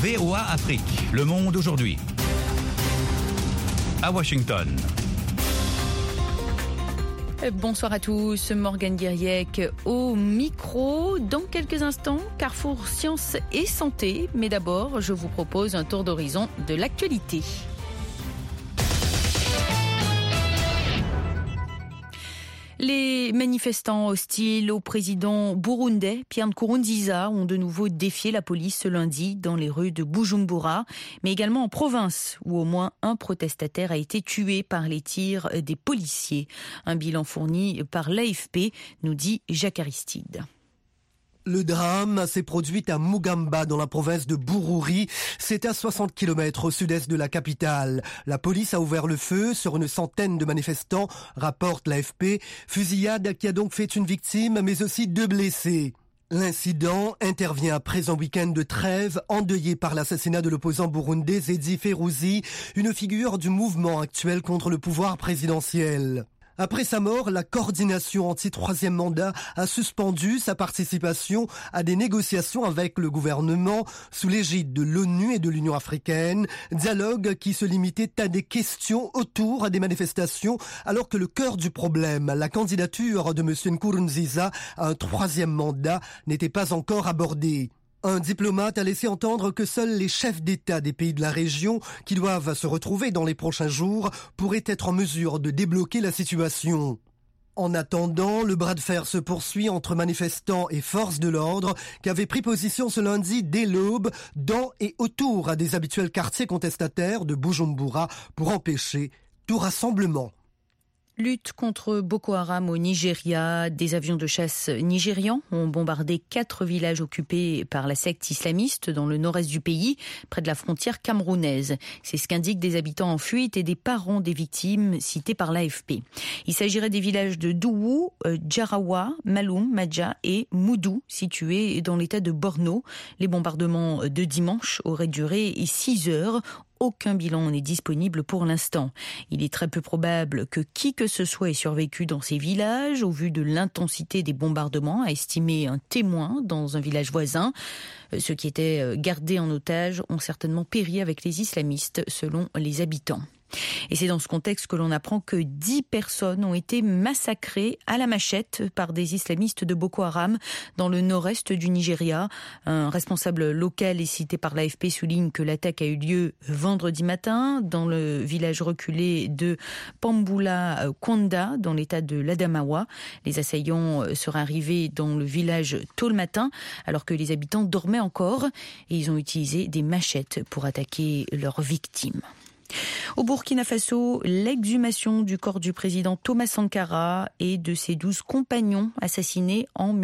VOA Afrique, le monde aujourd'hui. À Washington. Bonsoir à tous, Morgane Guiriec au micro. Dans quelques instants, Carrefour Sciences et Santé. Mais d'abord, je vous propose un tour d'horizon de l'actualité. Les manifestants hostiles au président burundais, Pierre Nkurunziza, ont de nouveau défié la police ce lundi dans les rues de Bujumbura, mais également en province, où au moins un protestataire a été tué par les tirs des policiers. Un bilan fourni par l'AFP, nous dit Jacques Aristide. Le drame s'est produit à Mugamba, dans la province de Bururi. C'est à 60 km au sud-est de la capitale. La police a ouvert le feu sur une centaine de manifestants, rapporte l'AFP. Fusillade qui a donc fait une victime, mais aussi 2 blessés. L'incident intervient après un week-end de trêve endeuillé par l'assassinat de l'opposant burundais Zedi Feruzi, une figure du mouvement actuel contre le pouvoir présidentiel. Après sa mort, la coordination anti-troisième mandat a suspendu sa participation à des négociations avec le gouvernement sous l'égide de l'ONU et de l'Union africaine. Dialogue qui se limitait à des questions autour des manifestations, alors que le cœur du problème, la candidature de M. Nkurunziza à un troisième mandat, n'était pas encore abordée. Un diplomate a laissé entendre que seuls les chefs d'État des pays de la région, qui doivent se retrouver dans les prochains jours, pourraient être en mesure de débloquer la situation. En attendant, le bras de fer se poursuit entre manifestants et forces de l'ordre qui avaient pris position ce lundi dès l'aube dans et autour des habituels quartiers contestataires de Bujumbura pour empêcher tout rassemblement. Lutte contre Boko Haram au Nigeria. Des avions de chasse nigérians ont bombardé 4 villages occupés par la secte islamiste dans le nord-est du pays, près de la frontière camerounaise. C'est ce qu'indiquent des habitants en fuite et des parents des victimes cités par l'AFP. Il s'agirait des villages de Doubou, Djarawa, Maloum, Madja et Moudou, situés dans l'état de Borno. Les bombardements de dimanche auraient duré 6 heures. Aucun bilan n'est disponible pour l'instant. Il est très peu probable que qui que ce soit ait survécu dans ces villages, au vu de l'intensité des bombardements, a estimé un témoin dans un village voisin. Ceux qui étaient gardés en otage ont certainement péri avec les islamistes, selon les habitants. Et c'est dans ce contexte que l'on apprend que 10 personnes ont été massacrées à la machette par des islamistes de Boko Haram dans le nord-est du Nigeria. Un responsable local et cité par l'AFP souligne que l'attaque a eu lieu vendredi matin dans le village reculé de Pambula Konda dans l'état de l'Adamawa. Les assaillants seraient arrivés dans le village tôt le matin alors que les habitants dormaient encore et ils ont utilisé des machettes pour attaquer leurs victimes. Au Burkina Faso, l'exhumation du corps du président Thomas Sankara et de ses 12 compagnons assassinés en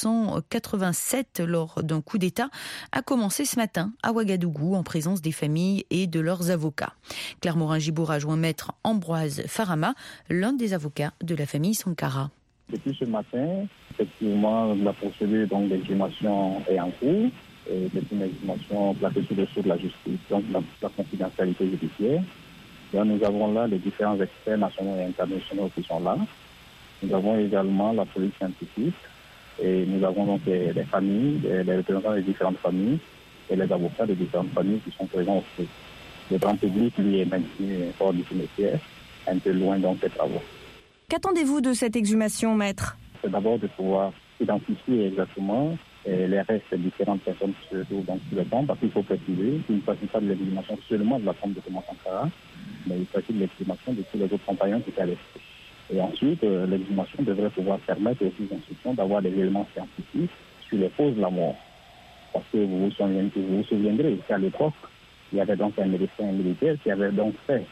1987 lors d'un coup d'État a commencé ce matin à Ouagadougou en présence des familles et de leurs avocats. Claire Morin-Gibour a joint maître Ambroise Farama, l'un des avocats de la famille Sankara. Depuis ce matin, effectivement, la procédure d'exhumation est en cours. C'est une exhumation placée sous le sceau de la justice, donc la confidentialité judiciaire. Et nous avons là les différents experts nationaux et internationaux qui sont là. Nous avons également la police scientifique et nous avons donc les familles, les représentants des différentes familles et les avocats des différentes familles qui sont présents aussi. Le grand public, lui, est maintenu hors du cimetière, un peu loin dans ses travaux. Qu'attendez-vous de cette exhumation, maître ? C'est d'abord de pouvoir identifier exactement les restes des différentes personnes qui se trouvent dans le camp, parce qu'il faut préciser qu'il ne s'agit pas de l'exhumation seulement de la tombe de Thomas Sankara, mais il s'agit de l'exhumation de tous les autres compagnons qui étaient restés. Et ensuite, l'exhumation devrait pouvoir permettre aux juges d'instruction d'avoir des éléments scientifiques sur les causes de la mort. Parce que vous vous souviendrez qu'à l'époque, il y avait donc un médecin militaire qui avait donc fait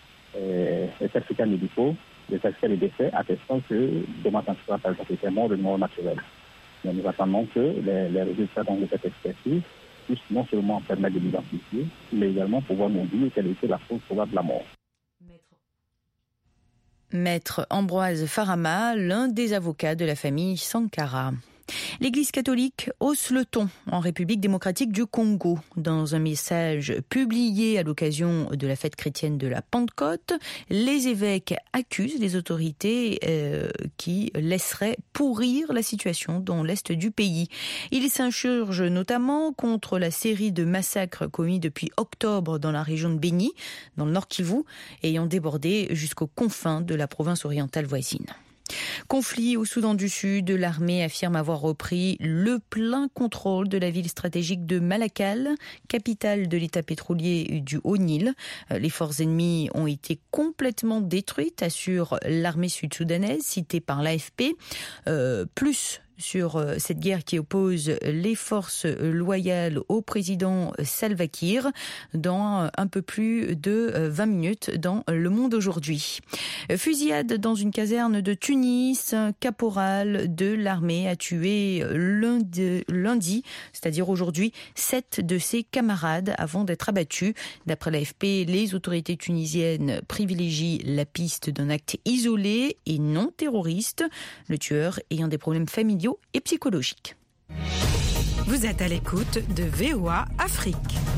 les certificats médicaux, les certificats de décès attestant que Thomas Sankara, par exemple, était mort de mort naturelle. Mais nous attendons que les résultats de cette expertise puissent non seulement permettre de l'identifier, mais également pouvoir nous dire quelle était la cause probable de la mort. Maître Ambroise Farama, l'un des avocats de la famille Sankara. L'Église catholique hausse le ton en République démocratique du Congo. Dans un message publié à l'occasion de la fête chrétienne de la Pentecôte, les évêques accusent les autorités qui laisseraient pourrir la situation dans l'est du pays. Ils s'insurgent notamment contre la série de massacres commis depuis octobre dans la région de Béni, dans le Nord Kivu, ayant débordé jusqu'aux confins de la province orientale voisine. Conflit au Soudan du Sud, l'armée affirme avoir repris le plein contrôle de la ville stratégique de Malakal, capitale de l'état pétrolier du Haut-Nil. Les forces ennemies ont été complètement détruites, assure l'armée sud-soudanaise, citée par l'AFP. Plus sur cette guerre qui oppose les forces loyales au président Salva Kiir dans un peu plus de 20 minutes dans Le Monde aujourd'hui. Fusillade dans une caserne de Tunis. Un caporal de l'armée a tué lundi, c'est-à-dire aujourd'hui, 7 de ses camarades avant d'être abattu. D'après l'AFP, les autorités tunisiennes privilégient la piste d'un acte isolé et non terroriste, le tueur ayant des problèmes familiaux et psychologiques. Vous êtes à l'écoute de VOA Afrique.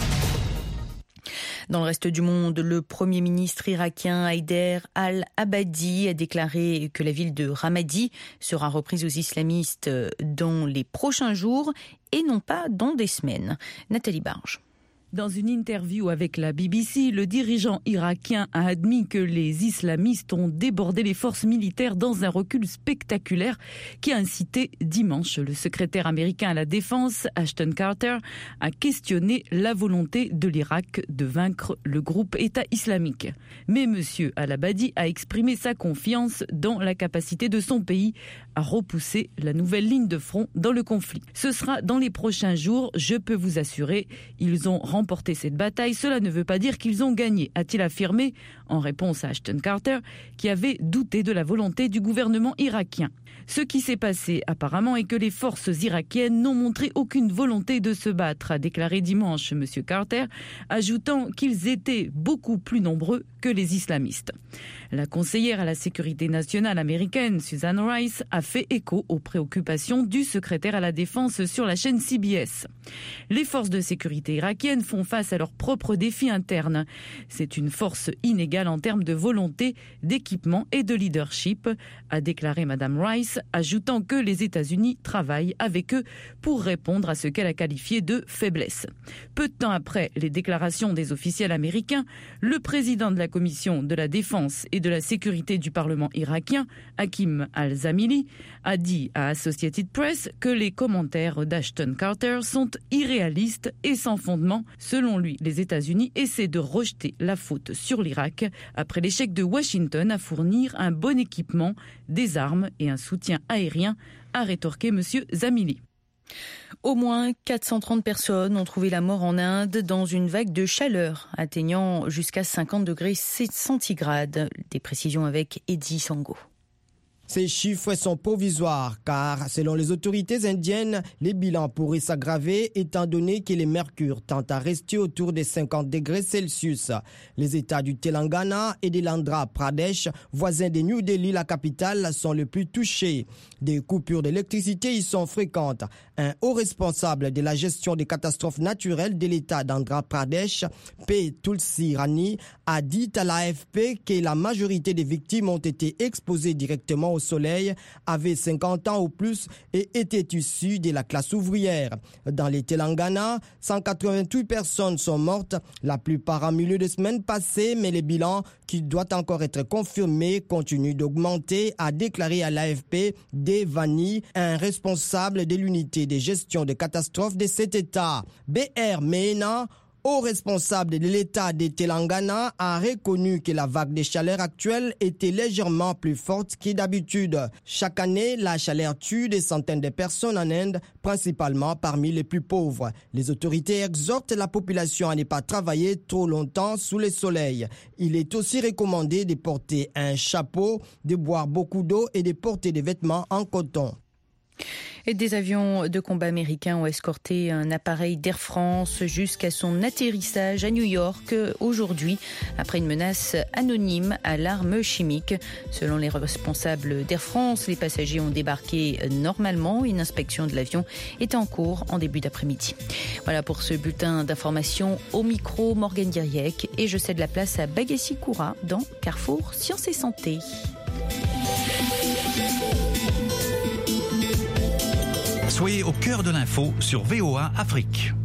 Dans le reste du monde, le Premier ministre irakien Haider al-Abadi a déclaré que la ville de Ramadi sera reprise aux islamistes dans les prochains jours et non pas dans des semaines. Nathalie Barge. Dans une interview avec la BBC, le dirigeant irakien a admis que les islamistes ont débordé les forces militaires dans un recul spectaculaire qui a incité dimanche le secrétaire américain à la Défense, Ashton Carter, à questionner la volonté de l'Irak de vaincre le groupe État islamique. Mais M. al-Abadi a exprimé sa confiance dans la capacité de son pays à repousser la nouvelle ligne de front dans le conflit. Ce sera dans les prochains jours, je peux vous assurer, ils ont remporté cette bataille, cela ne veut pas dire qu'ils ont gagné, a-t-il affirmé en réponse à Ashton Carter, qui avait douté de la volonté du gouvernement irakien. Ce qui s'est passé apparemment est que les forces irakiennes n'ont montré aucune volonté de se battre, a déclaré dimanche M. Carter, ajoutant qu'ils étaient beaucoup plus nombreux que les islamistes. La conseillère à la sécurité nationale américaine, Susan Rice, a fait écho aux préoccupations du secrétaire à la défense sur la chaîne CBS. Les forces de sécurité irakiennes font face à leurs propres défis internes. C'est une force inégale en termes de volonté, d'équipement et de leadership, a déclaré Mme Rice, ajoutant que les États-Unis travaillent avec eux pour répondre à ce qu'elle a qualifié de faiblesse. Peu de temps après les déclarations des officiels américains, le président de la Commission de la Défense et de la Sécurité du Parlement irakien, Hakim Al-Zamili, a dit à Associated Press que les commentaires d'Ashton Carter sont irréalistes et sans fondement. Selon lui, les États-Unis essaient de rejeter la faute sur l'Irak après l'échec de Washington à fournir un bon équipement, des armes et un soutien aérien, a rétorqué M. Zamili. Au moins 430 personnes ont trouvé la mort en Inde dans une vague de chaleur atteignant jusqu'à 50 degrés centigrades. Des précisions avec Eddy Sango. Ces chiffres sont provisoires car, selon les autorités indiennes, les bilans pourraient s'aggraver étant donné que les mercures tendent à rester autour des 50 degrés Celsius. Les États du Telangana et de l'Andhra Pradesh, voisins de New Delhi, la capitale, sont les plus touchés. Des coupures d'électricité y sont fréquentes. Un haut responsable de la gestion des catastrophes naturelles de l'État d'Andhra Pradesh, P. Tulsi Rani, a dit à l'AFP que la majorité des victimes ont été exposées directement au soleil, avaient 50 ans ou plus et étaient issus de la classe ouvrière. Dans les Telangana, 188 personnes sont mortes, la plupart en milieu de semaine passée, mais le bilan, qui doit encore être confirmé, continue d'augmenter, a déclaré à l'AFP Devani, un responsable de l'unité de gestion des catastrophes de cet État. B.R. Meena, haut responsable de l'État de Telangana, a reconnu que la vague de chaleur actuelle était légèrement plus forte que d'habitude. Chaque année, la chaleur tue des centaines de personnes en Inde, principalement parmi les plus pauvres. Les autorités exhortent la population à ne pas travailler trop longtemps sous le soleil. Il est aussi recommandé de porter un chapeau, de boire beaucoup d'eau et de porter des vêtements en coton. Et des avions de combat américains ont escorté un appareil d'Air France jusqu'à son atterrissage à New York aujourd'hui, après une menace anonyme à l'arme chimique. Selon les responsables d'Air France, les passagers ont débarqué normalement. Une inspection de l'avion est en cours en début d'après-midi. Voilà pour ce bulletin d'information. Au micro, Morgane Guiriec, et je cède la place à Bagassi Koura dans Carrefour Sciences et Santé. Soyez au cœur de l'info sur VOA Afrique.